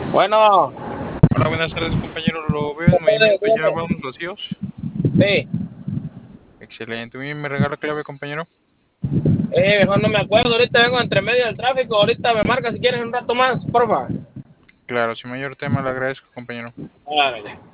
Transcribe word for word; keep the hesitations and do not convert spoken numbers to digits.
Bueno, Hola, buenas tardes, compañero. ¿Lo veo en buenas tardes, movimiento ya dígame. vamos vacíos? Sí, Excelente. Muy bien, ¿me regala clave, compañero? eh, mejor no me acuerdo. Ahorita vengo entre medio del tráfico. Ahorita me marca si quieres un rato más, porfa. Claro, sin mayor tema, le agradezco, compañero. Árale.